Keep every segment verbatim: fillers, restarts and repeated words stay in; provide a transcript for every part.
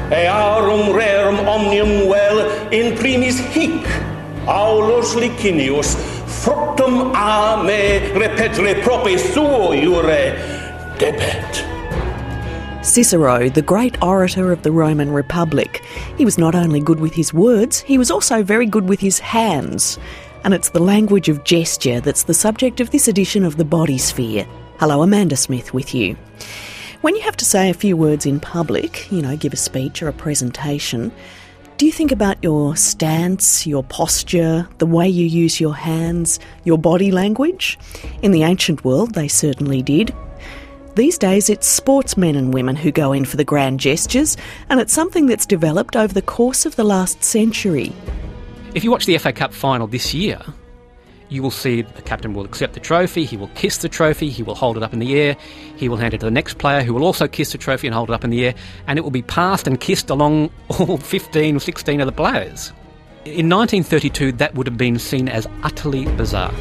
earum rerum omnium vel in primis hic, Aulus Licinius, fructum a me repetere prope suo iure debet. Cicero, the great orator of the Roman Republic. He was not only good with his words, he was also very good with his hands. And it's the language of gesture that's the subject of this edition of The Body Sphere. Hello, Amanda Smith with you. When you have to say a few words in public, you know, give a speech or a presentation, do you think about your stance, your posture, the way you use your hands, your body language? In the ancient world, they certainly did. These days, it's sportsmen and women who go in for the grand gestures, and it's something that's developed over the course of the last century. If you watch the F A Cup final this year, you will see the captain will accept the trophy, he will kiss the trophy, he will hold it up in the air, he will hand it to the next player who will also kiss the trophy and hold it up in the air, and it will be passed and kissed along all fifteen or sixteen of the players. In nineteen thirty-two, that would have been seen as utterly bizarre.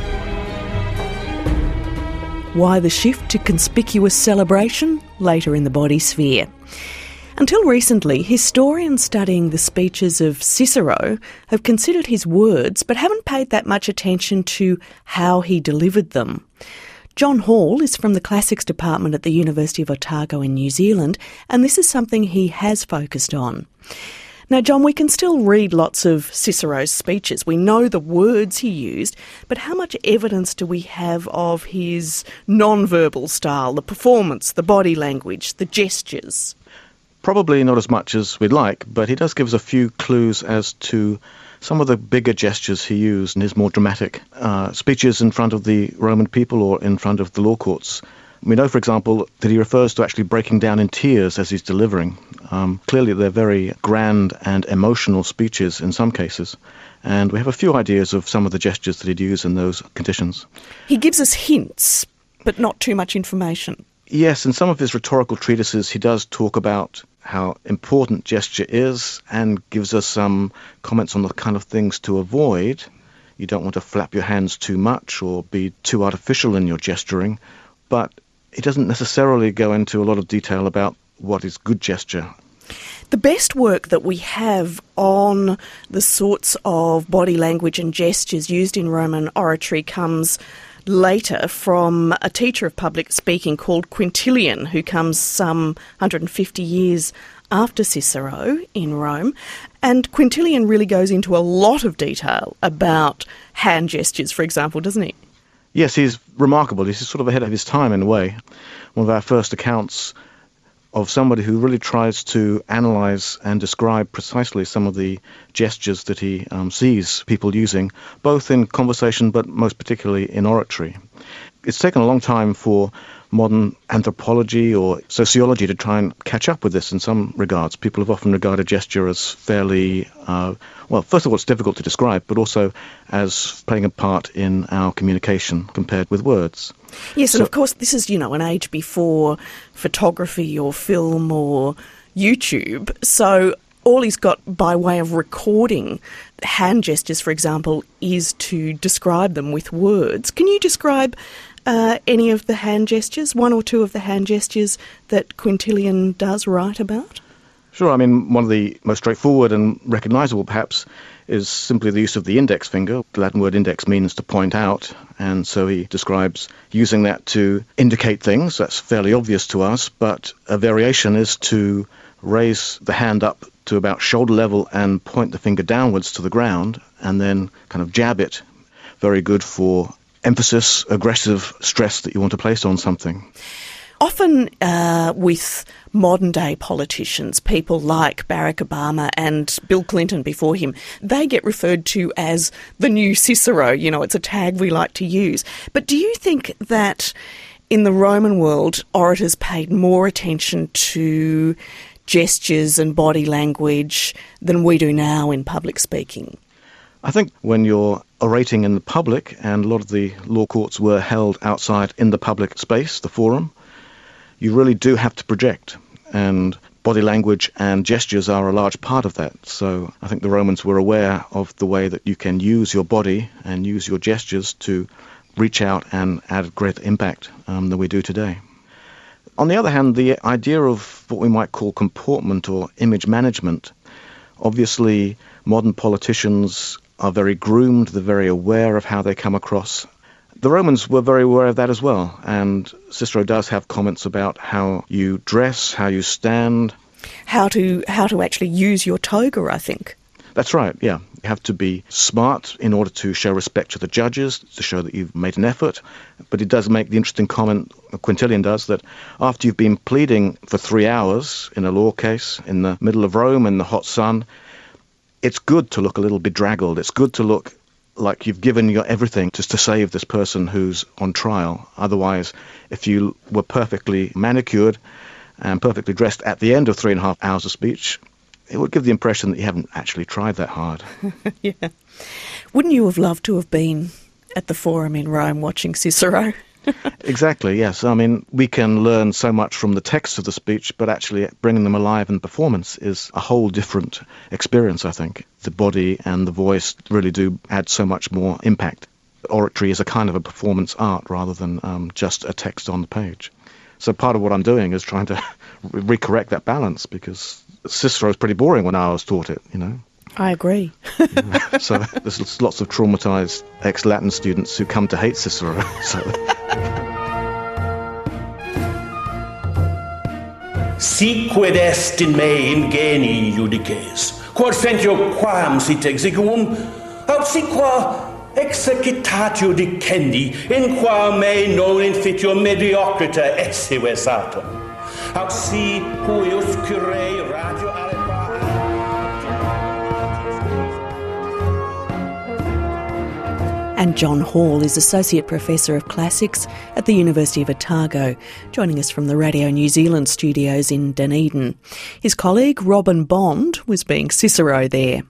Why the shift to conspicuous celebration? Later in the Body Sphere. Until recently, historians studying the speeches of Cicero have considered his words but haven't paid that much attention to how he delivered them. John Hall is from the Classics Department at the University of Otago in New Zealand, and this is something he has focused on. Now, John, we can still read lots of Cicero's speeches. We know the words he used, but how much evidence do we have of his non-verbal style, the performance, the body language, the gestures? Probably not as much as we'd like, but he does give us a few clues as to some of the bigger gestures he used in his more dramatic uh, speeches in front of the Roman people or in front of the law courts. We know, for example, that he refers to actually breaking down in tears as he's delivering. Um, clearly, they're very grand and emotional speeches in some cases, and we have a few ideas of some of the gestures that he'd use in those conditions. He gives us hints, but not too much information. Yes, in some of his rhetorical treatises, he does talk about how important gesture is and gives us some comments on the kind of things to avoid. You don't want to flap your hands too much or be too artificial in your gesturing, but he doesn't necessarily go into a lot of detail about what is good gesture. The best work that we have on the sorts of body language and gestures used in Roman oratory comes later from a teacher of public speaking called Quintilian, who comes some one hundred fifty years after Cicero in Rome. And Quintilian really goes into a lot of detail about hand gestures, for example, doesn't he? Yes, he's remarkable. He's sort of ahead of his time in a way. One of our first accounts of somebody who really tries to analyse and describe precisely some of the gestures that he um, sees people using, both in conversation but most particularly in oratory. It's taken a long time for modern anthropology or sociology to try and catch up with this in some regards. People have often regarded gesture as fairly, uh, well, first of all, it's difficult to describe, but also as playing a part in our communication compared with words. Yes, so, and of course this is, you know, an age before photography or film or YouTube, so all he's got by way of recording hand gestures, for example, is to describe them with words. Can you describe uh, any of the hand gestures, one or two of the hand gestures that Quintilian does write about? Sure. I mean, one of the most straightforward and recognisable, perhaps, is simply the use of the index finger. The Latin word index means to point out, and so he describes using that to indicate things. That's fairly obvious to us, but a variation is to raise the hand up to about shoulder level and point the finger downwards to the ground, and then kind of jab it. Very good for emphasis, aggressive stress that you want to place on something. Often uh, with modern-day politicians, people like Barack Obama and Bill Clinton before him, they get referred to as the new Cicero. You know, it's a tag we like to use. But do you think that in the Roman world, orators paid more attention to gestures and body language than we do now in public speaking? I think when you're orating in the public, and a lot of the law courts were held outside in the public space, the forum, you really do have to project, and body language and gestures are a large part of that. So I think the Romans were aware of the way that you can use your body and use your gestures to reach out and add greater impact um, than we do today. On the other hand, the idea of what we might call comportment or image management, obviously modern politicians are very groomed, they're very aware of how they come across. The Romans were very aware of that as well, and Cicero does have comments about how you dress, how you stand. How to how to actually use your toga, I think. That's right, yeah. You have to be smart in order to show respect to the judges, to show that you've made an effort. But he does make the interesting comment, Quintilian does, that after you've been pleading for three hours in a law case in the middle of Rome in the hot sun, it's good to look a little bedraggled. It's good to look like you've given your everything just to save this person who's on trial. Otherwise, if you were perfectly manicured and perfectly dressed at the end of three and a half hours of speech, it would give the impression that you haven't actually tried that hard. Yeah. Wouldn't you have loved to have been at the Forum in Rome watching Cicero? Exactly, yes. I mean, we can learn so much from the text of the speech, but actually bringing them alive in performance is a whole different experience, I think. The body and the voice really do add so much more impact. Oratory is a kind of a performance art rather than um, just a text on the page. So part of what I'm doing is trying to re- recorrect that balance, because Cicero is pretty boring when I was taught it, you know. I agree. Yeah. So there's lots of traumatised ex-Latin students who come to hate Cicero. So. Sic quid est in me ingeni judices, quod sentio quam sit exiguum, aut sic qua exercitatio dicendi, in qua me non infitio mediocrita esse versatum, aut si huius curae radio alepa. And John Hall is Associate Professor of Classics at the University of Otago, joining us from the Radio New Zealand studios in Dunedin. His colleague Robin Bond was being Cicero there.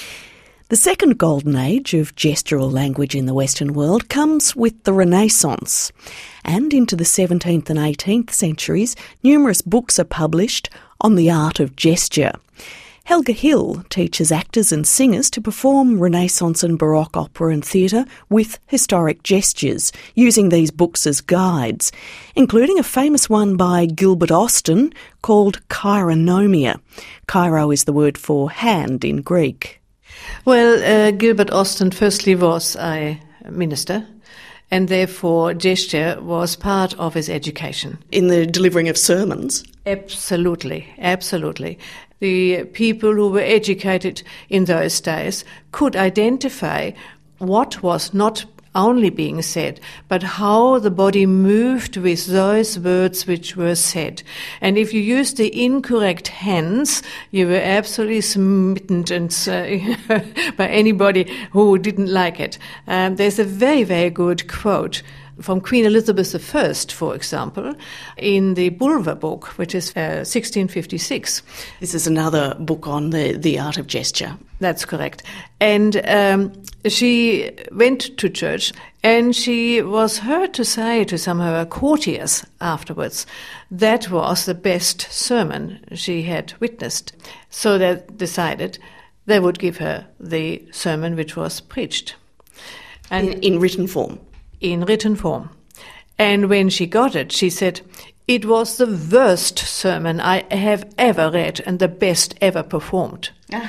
The second golden age of gestural language in the Western world comes with the Renaissance. And into the seventeenth and eighteenth centuries, numerous books are published on the art of gesture. Helga Hill teaches actors and singers to perform Renaissance and Baroque opera and theatre with historic gestures, using these books as guides, including a famous one by Gilbert Austin called Chironomia. Chiro is the word for hand in Greek. Well, uh, Gilbert Austin firstly was a minister, and therefore gesture was part of his education. In the delivering of sermons? Absolutely, absolutely. The people who were educated in those days could identify what was not only being said, but how the body moved with those words which were said. And if you used the incorrect hands, you were absolutely smitten and, uh, by anybody who didn't like it. Um, there's a very, very good quote from Queen Elizabeth the First, for example, in the Bulwer book, which is uh, sixteen fifty-six. This is another book on the, the art of gesture. That's correct. And um, she went to church, and she was heard to say to some of her courtiers afterwards that was the best sermon she had witnessed. So they decided they would give her the sermon which was preached. And in, in written form? In written form. And when she got it, she said, "It was the worst sermon I have ever read and the best ever performed." Ah.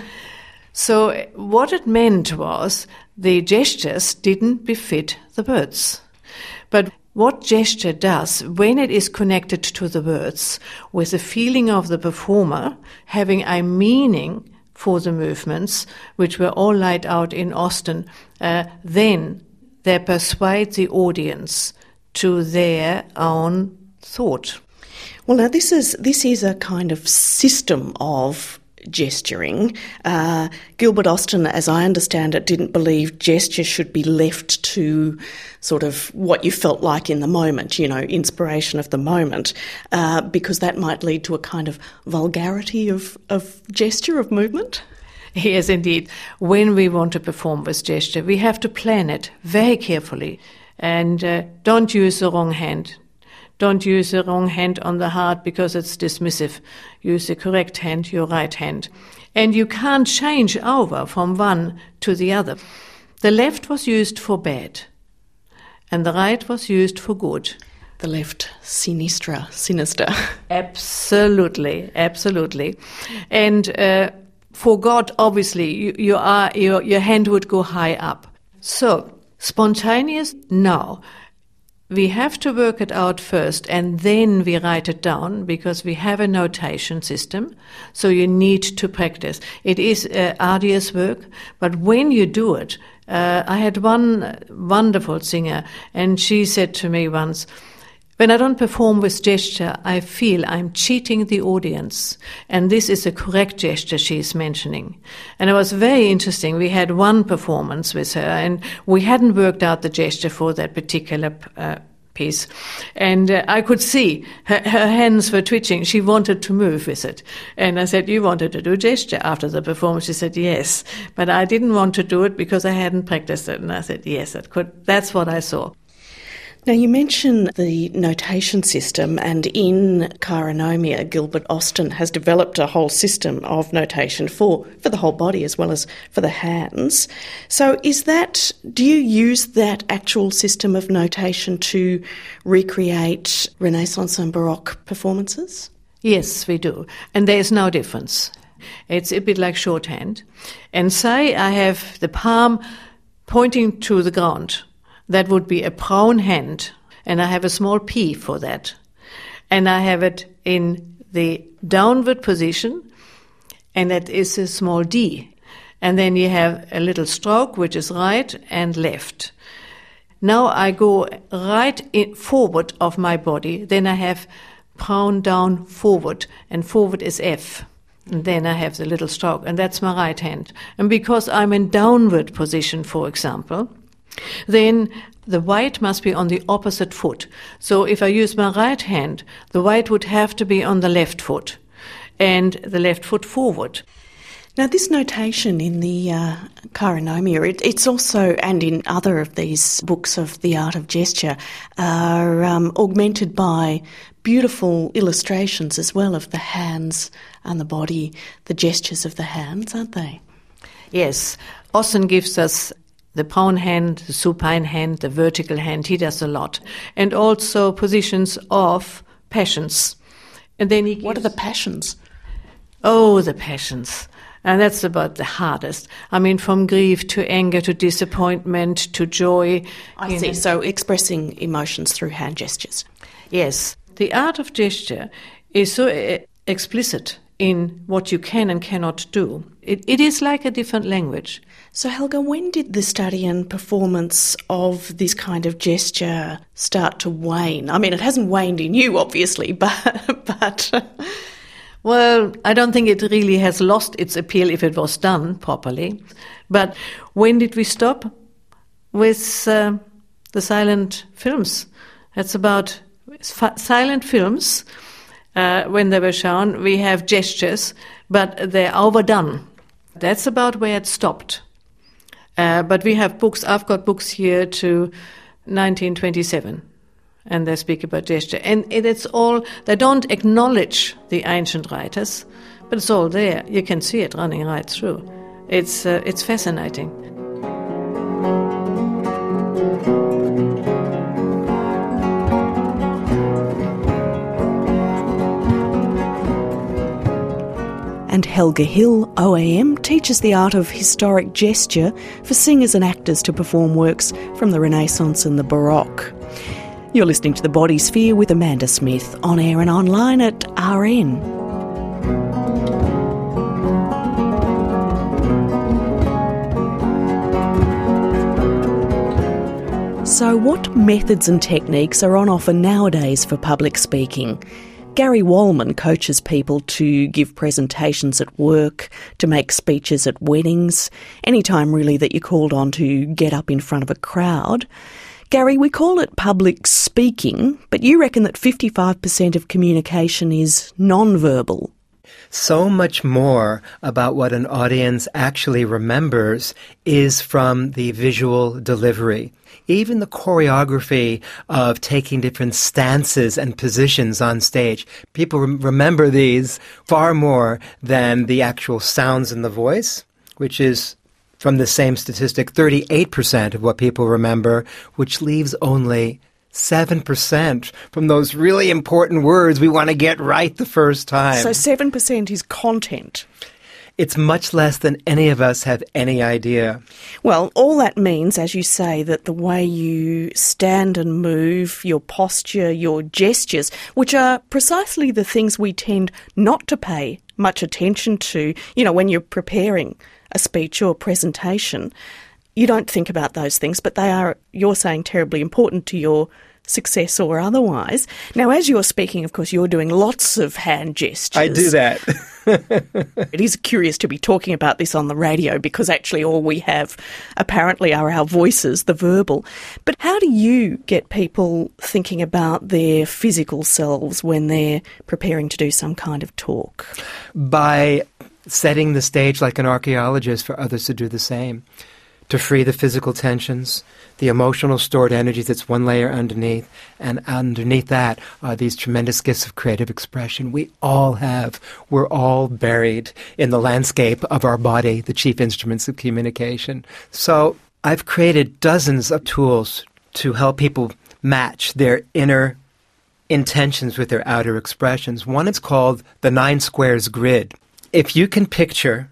So what it meant was the gestures didn't befit the words. But what gesture does, when it is connected to the words, with the feeling of the performer, having a meaning for the movements, which were all laid out in Austin, uh, then they persuade the audience to their own thought. Well, now this is this is a kind of system of gesturing. Uh, Gilbert Austin, as I understand it, didn't believe gesture should be left to sort of what you felt like in the moment, you know, inspiration of the moment, uh, because that might lead to a kind of vulgarity of, of gesture, of movement. Yes, indeed. When we want to perform with gesture, we have to plan it very carefully. And uh, don't use the wrong hand. Don't use the wrong hand on the heart because it's dismissive. Use the correct hand, your right hand. And you can't change over from one to the other. The left was used for bad, and the right was used for good. The left sinistra, sinister. Absolutely, absolutely. And uh, for God, obviously, you, you are your, your hand would go high up. So, spontaneous, no. We have to work it out first and then we write it down because we have a notation system. So you need to practice. It is uh, arduous work, but when you do it, uh, I had one wonderful singer and she said to me once, when I don't perform with gesture, I feel I'm cheating the audience. And this is a correct gesture she is mentioning. And it was very interesting. We had one performance with her and we hadn't worked out the gesture for that particular uh, piece. And uh, I could see her, her hands were twitching. She wanted to move with it. And I said, you wanted to do gesture after the performance? She said, yes. But I didn't want to do it because I hadn't practiced it. And I said, yes, it could. That's what I saw. Now, you mention the notation system, and in Chironomia, Gilbert Austin has developed a whole system of notation for, for the whole body as well as for the hands. So is that, do you use that actual system of notation to recreate Renaissance and Baroque performances? Yes, we do. And there is no difference. It's a bit like shorthand. And say I have the palm pointing to the ground. That would be a prone hand, and I have a small P for that. And I have it in the downward position, and that is a small D. And then you have a little stroke, which is right and left. Now I go right in forward of my body, then I have prone down forward, and forward is F. And then I have the little stroke, and that's my right hand. And because I'm in downward position, for example, then the weight must be on the opposite foot. So if I use my right hand, the weight would have to be on the left foot and the left foot forward. Now, this notation in the uh, Chironomia, it, it's also, and in other of these books of the art of gesture, are um, augmented by beautiful illustrations as well of the hands and the body, the gestures of the hands, aren't they? Yes. Austin gives us the prone hand, the supine hand, the vertical hand. He does a lot. And also positions of passions. And then he gives, what are the passions? Oh, the passions. And that's about the hardest. I mean, from grief to anger to disappointment to joy. I see. Know. So expressing emotions through hand gestures. Yes. The art of gesture is so uh, explicit in what you can and cannot do. It, it is like a different language. So, Helga, when did the study and performance of this kind of gesture start to wane? I mean, it hasn't waned in you, obviously, but... but Well, I don't think it really has lost its appeal if it was done properly. But when did we stop? With uh, the silent films. That's about f- silent films. Uh, when they were shown, we have gestures, but they're overdone. That's about where it stopped. Uh, but we have books, I've got books here to nineteen twenty-seven, and they speak about gesture. And it's all, they don't acknowledge the ancient writers, but it's all there. You can see it running right through. It's, uh, it's fascinating. And Helga Hill, O A M, teaches the art of historic gesture for singers and actors to perform works from the Renaissance and the Baroque. You're listening to The Body Sphere with Amanda Smith, on air and online at R N. So what methods and techniques are on offer nowadays for public speaking? Gary Wallman coaches people to give presentations at work, to make speeches at weddings, any time really that you're called on to get up in front of a crowd. Gary, we call it public speaking, but you reckon that fifty-five percent of communication is non-verbal. So much more about what an audience actually remembers is from the visual delivery. Even the choreography of taking different stances and positions on stage. People rem- remember these far more than the actual sounds in the voice, which is, from the same statistic, thirty-eight percent of what people remember, which leaves only seven percent from those really important words we want to get right the first time. So seven percent is content. It's much less than any of us have any idea. Well, all that means, as you say, that the way you stand and move, your posture, your gestures, which are precisely the things we tend not to pay much attention to, you know, when you're preparing a speech or a presentation, you don't think about those things, but they are, you're saying, terribly important to your success or otherwise. Now, as you're speaking, of course, you're doing lots of hand gestures. I do that. It is curious to be talking about this on the radio because actually all we have apparently are our voices, the verbal. But how do you get people thinking about their physical selves when they're preparing to do some kind of talk? By setting the stage like an archaeologist for others to do the same, to free the physical tensions, the emotional stored energy that's one layer underneath, and underneath that are these tremendous gifts of creative expression we all have. We're all buried in the landscape of our body, the chief instruments of communication. So I've created dozens of tools to help people match their inner intentions with their outer expressions. One is called the Nine Squares Grid. If you can picture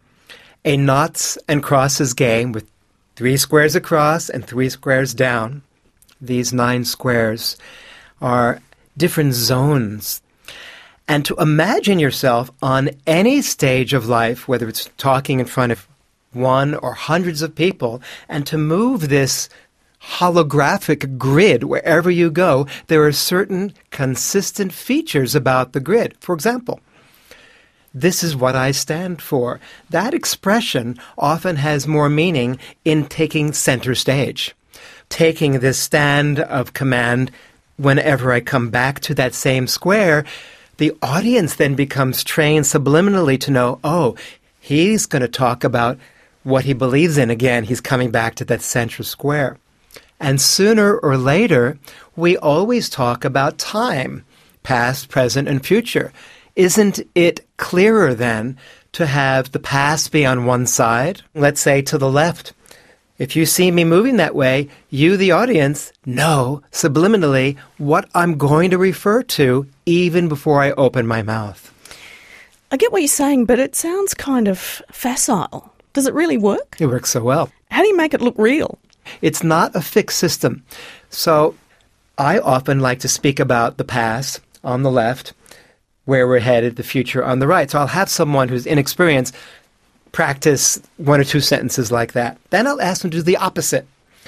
a noughts and crosses game with three squares across and three squares down, these nine squares are different zones. And to imagine yourself on any stage of life, whether it's talking in front of one or hundreds of people, and to move this holographic grid wherever you go, there are certain consistent features about the grid. For example, this is what I stand for. That expression often has more meaning in taking center stage, taking this stand of command. Whenever I come back to that same square, the audience then becomes trained subliminally to know, oh, he's going to talk about what he believes in again. He's coming back to that central square. And sooner or later, we always talk about time, past, present, and future. Isn't it clearer then to have the past be on one side, let's say to the left? If you see me moving that way, you, the audience, know subliminally what I'm going to refer to even before I open my mouth. I get what you're saying, but it sounds kind of facile. Does it really work? It works so well. How do you make it look real? It's not a fixed system. So I often like to speak about the past on the left, where we're headed, the future on the right. So I'll have someone who's inexperienced practice one or two sentences like that. Then I'll ask them to do the opposite.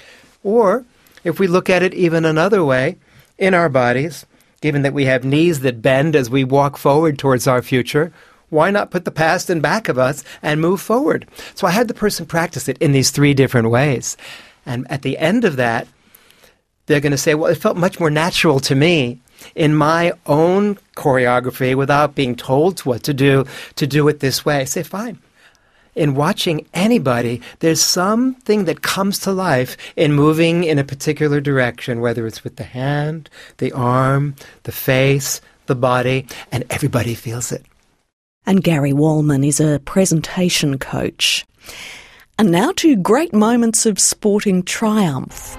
Or, if we look at it even another way, in our bodies, given that we have knees that bend as we walk forward towards our future, why not put the past in back of us and move forward? So I had the person practice it in these three different ways. And at the end of that, they're going to say, well, it felt much more natural to me in my own choreography without being told what to do, to do it this way. I say, fine. In watching anybody, there's something that comes to life in moving in a particular direction, whether it's with the hand, the arm, the face, the body, and everybody feels it. And Gary Wallman is a presentation coach. And now to great moments of sporting triumph.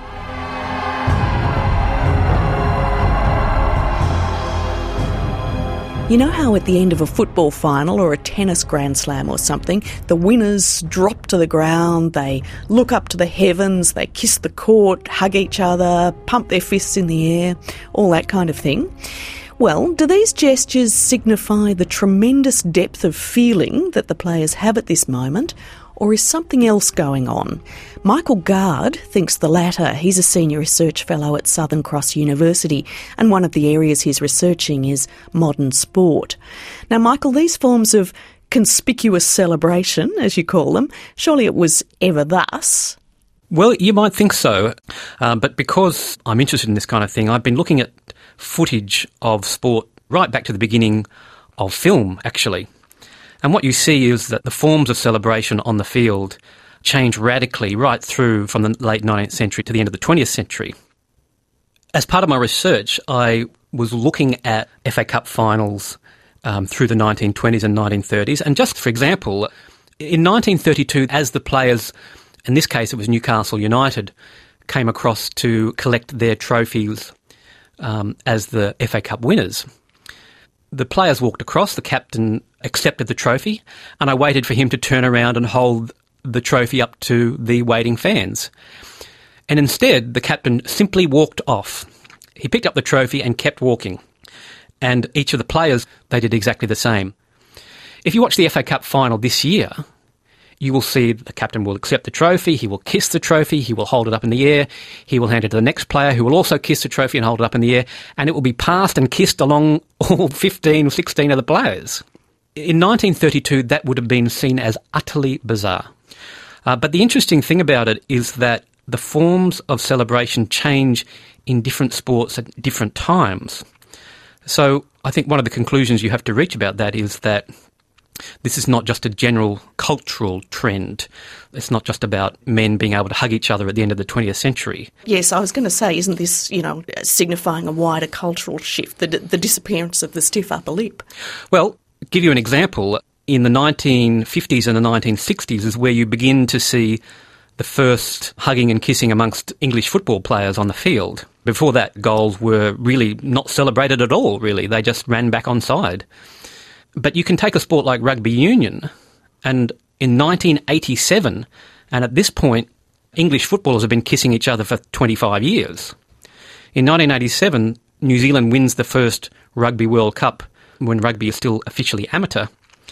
You know how at the end of a football final or a tennis grand slam or something, the winners drop to the ground, they look up to the heavens, they kiss the court, hug each other, pump their fists in the air, all that kind of thing? Well, do these gestures signify the tremendous depth of feeling that the players have at this moment, or is something else going on? Michael Gard thinks the latter. He's a senior research fellow at Southern Cross University, and one of the areas he's researching is modern sport. Now, Michael, these forms of conspicuous celebration, as you call them, surely it was ever thus? Well, you might think so, um, but because I'm interested in this kind of thing, I've been looking at footage of sport right back to the beginning of film, actually. And what you see is that the forms of celebration on the field change radically right through from the late nineteenth century to the end of the twentieth century. As part of my research, I was looking at F A Cup finals um, through the nineteen twenties and nineteen thirties. And just for example, in nineteen thirty-two, as the players, in this case it was Newcastle United, came across to collect their trophies um, as the F A Cup winners. The players walked across, the captain accepted the trophy, and I waited for him to turn around and hold the trophy up to the waiting fans. And instead, the captain simply walked off. He picked up the trophy and kept walking. And each of the players, they did exactly the same. If you watch the F A Cup final this year, you will see the captain will accept the trophy, he will kiss the trophy, he will hold it up in the air, he will hand it to the next player who will also kiss the trophy and hold it up in the air, and it will be passed and kissed along all fifteen or sixteen of the players. In nineteen thirty-two, that would have been seen as utterly bizarre. Uh, but the interesting thing about it is that the forms of celebration change in different sports at different times. So I think one of the conclusions you have to reach about that is that this is not just a general cultural trend. It's not just about men being able to hug each other at the end of the twentieth century. Yes, I was going to say, isn't this, you know, signifying a wider cultural shift, the, the disappearance of the stiff upper lip? Well, give you an example. In the nineteen fifties and the nineteen sixties is where you begin to see the first hugging and kissing amongst English football players on the field. Before that, goals were really not celebrated at all, really. They just ran back onside. But you can take a sport like rugby union, and in nineteen eighty-seven, and at this point, English footballers have been kissing each other for twenty-five years. In nineteen eighty-seven, New Zealand wins the first Rugby World Cup when rugby is still officially amateur,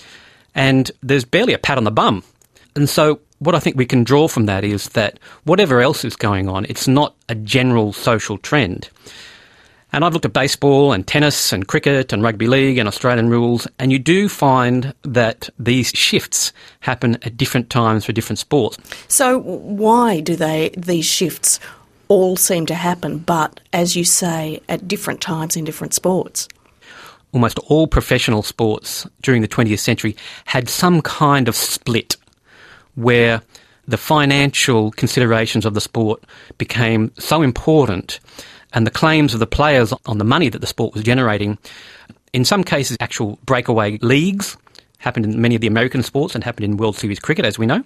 and there's barely a pat on the bum. And so what I think we can draw from that is that whatever else is going on, it's not a general social trend. And I've looked at baseball and tennis and cricket and rugby league and Australian rules, and you do find that these shifts happen at different times for different sports. So why do they these shifts all seem to happen, but, as you say, at different times in different sports? Almost all professional sports during the twentieth century had some kind of split where the financial considerations of the sport became so important, and the claims of the players on the money that the sport was generating, in some cases actual breakaway leagues, happened in many of the American sports and happened in World Series cricket, as we know.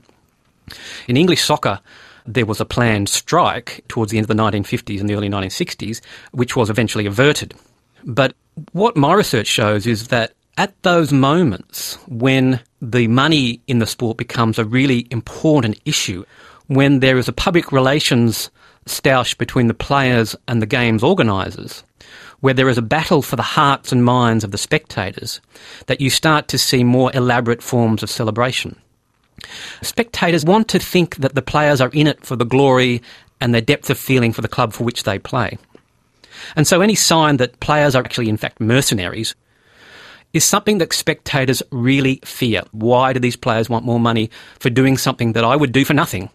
In English soccer, there was a planned strike towards the end of the nineteen fifties and the early nineteen sixties, which was eventually averted. But what my research shows is that at those moments when the money in the sport becomes a really important issue, when there is a public relations stoush between the players and the game's organisers, where there is a battle for the hearts and minds of the spectators, that you start to see more elaborate forms of celebration. Spectators want to think that the players are in it for the glory and their depth of feeling for the club for which they play. And so any sign that players are actually in fact mercenaries is something that spectators really fear. Why do these players want more money for doing something that I would do for nothing?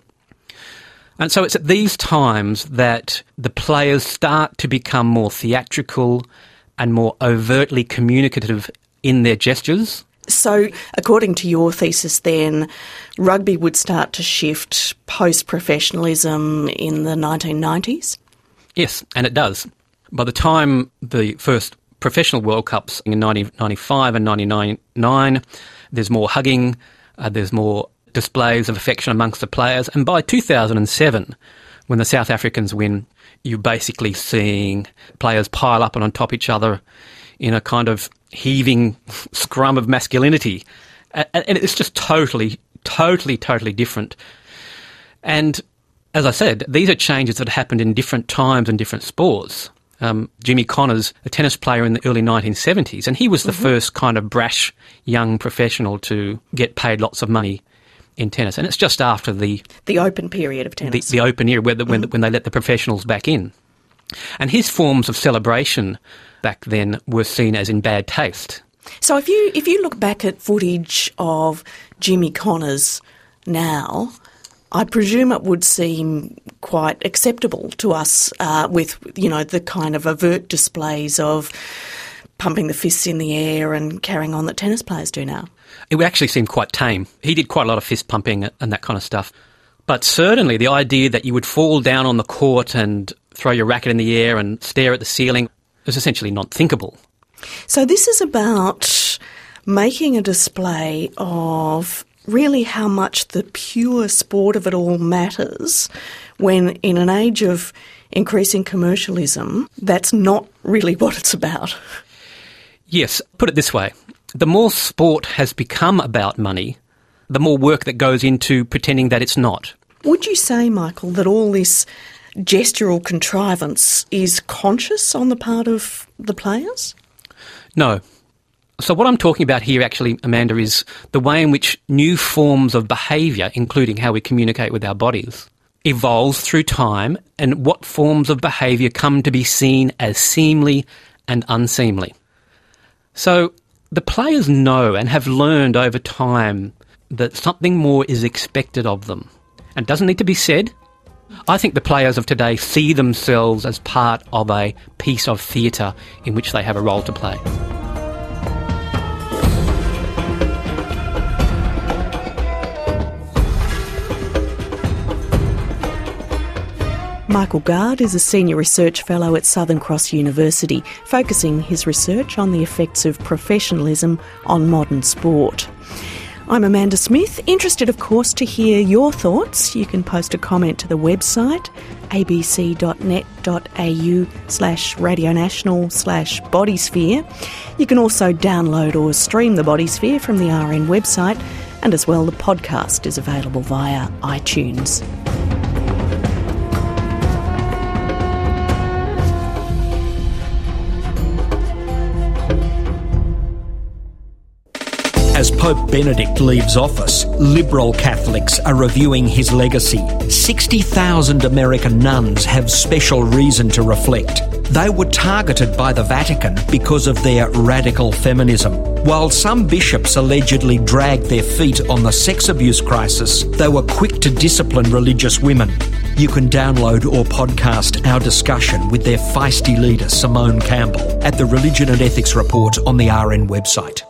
And so it's at these times that the players start to become more theatrical and more overtly communicative in their gestures. So, according to your thesis then, rugby would start to shift post-professionalism in the nineteen nineties? Yes, and it does. By the time the first professional World Cups in nineteen ninety-five and nineteen ninety-nine, there's more hugging, uh, there's more displays of affection amongst the players, and by two thousand seven, when the South Africans win, you're basically seeing players pile up and on top each other in a kind of heaving scrum of masculinity. And it's just totally, totally, totally different. And as I said, these are changes that happened in different times and different sports. Um, Jimmy Connors, a tennis player in the early nineteen seventies, and he was the mm-hmm. first kind of brash young professional to get paid lots of money in tennis. And it's just after the... The open period of tennis. The, the open era, where the, mm-hmm. when, when they let the professionals back in. And his forms of celebration back then were seen as in bad taste. So if you if you look back at footage of Jimmy Connors now, I presume it would seem quite acceptable to us uh, with, you know, the kind of overt displays of pumping the fists in the air and carrying on that tennis players do now. It would actually seem quite tame. He did quite a lot of fist pumping and that kind of stuff. But certainly the idea that you would fall down on the court and throw your racket in the air and stare at the ceiling is essentially not thinkable. So this is about making a display of really how much the pure sport of it all matters when, in an age of increasing commercialism, that's not really what it's about. Yes, put it this way. The more sport has become about money, the more work that goes into pretending that it's not. Would you say, Michael, that all this gestural contrivance is conscious on the part of the players? No. So what I'm talking about here actually, Amanda, is the way in which new forms of behaviour, including how we communicate with our bodies, evolves through time, and what forms of behaviour come to be seen as seemly and unseemly. So the players know and have learned over time that something more is expected of them. And it doesn't need to be said. I think the players of today see themselves as part of a piece of theatre in which they have a role to play. Michael Gard is a Senior Research Fellow at Southern Cross University, focusing his research on the effects of professionalism on modern sport. I'm Amanda Smith, interested of course to hear your thoughts. You can post a comment to the website abc.net.au slash radionational slash bodysphere. You can also download or stream the Bodysphere from the R N website, and as well the podcast is available via iTunes. As Pope Benedict leaves office, liberal Catholics are reviewing his legacy. sixty thousand American nuns have special reason to reflect. They were targeted by the Vatican because of their radical feminism. While some bishops allegedly dragged their feet on the sex abuse crisis, they were quick to discipline religious women. You can download or podcast our discussion with their feisty leader, Simone Campbell, at the Religion and Ethics Report on the R N website.